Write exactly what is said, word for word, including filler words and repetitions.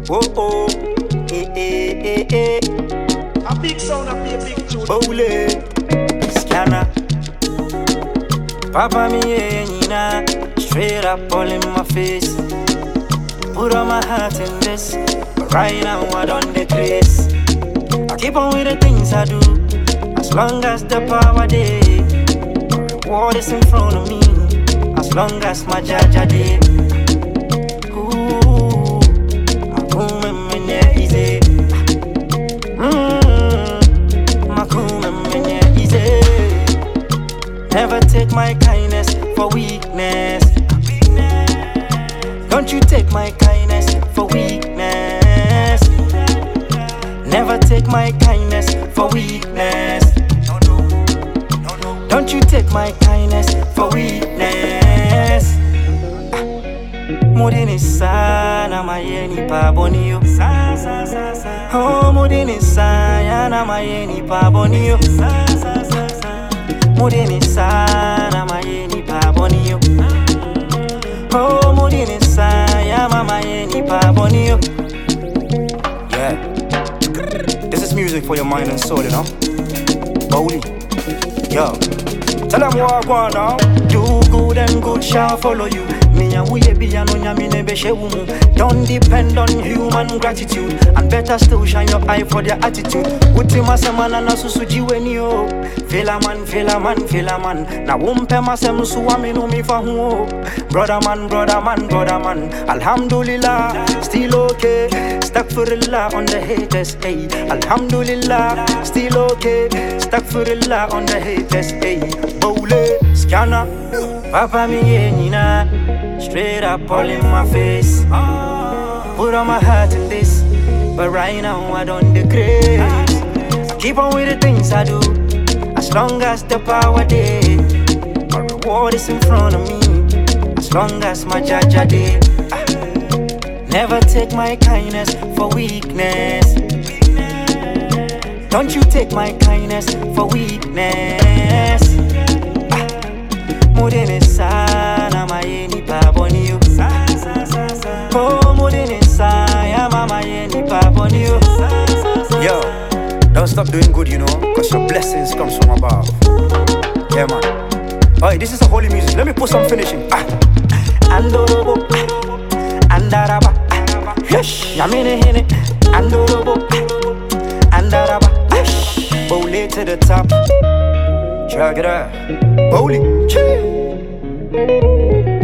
Oh oh, eh eh eh eh. A big sound, a big big tune. Bowle, scanner. Papa me nina, straight up all in my face. Put all my heart in this, but right now I done the grace. I keep on with the things I do, as long as the power day. Reward is in front of me, as long as my judge are there. Ooh, my boom and yeah easy. Mmm, my boom and yeah easy. Never take my kindness for weakness. Don't you take my kindness for weakness. Never take my kindness for weakness. Don't you take my kindness for weakness. Mudini sana mayeni pa bonio. Oh mudini sana mayeni pa bonio. Mudini sana mayeni pa bonio. Oh mudini sana mayeni pa bonio. Yeah, this is music for your mind and soul, you know. Bowle, yo. Tell them what I want now. Do good and good shall follow you. Me and we be an onyami nebe shewumu. Don't depend on human gratitude, and better still shine your eye for their attitude. Uti masemana na susuji weni o. Fela man, fela man, fela man. Na wumpe masem suwami no mi fahu. Brother man, brother man, brother man. Alhamdulillah, still okay. Astaghfirullah on the haters, hey. Alhamdulillah, still okay. Astaghfirullah on the haters, hey. Bowle, scanner, Papa me nina, straight up all in my face. Put all my heart in this, but right now I don't the grace. I keep on with the things I do, as long as the power day. My reward is in front of me, as long as my judge are there. Never take my kindness for weakness. Don't you take my kindness for weakness. Mudini sana mayeni pa bonio. Oh mudini sana mayeni pa bonio. Yo, don't stop doing good, you know, cause your blessings comes from above. Yeah man. Alright, this is a holy music. Let me put some finishing. Ah. Andorobo, andaraba, yesh, yamine hine. Andorobo, andaraba, yesh. Bowle to the top. Check it out. Bowle.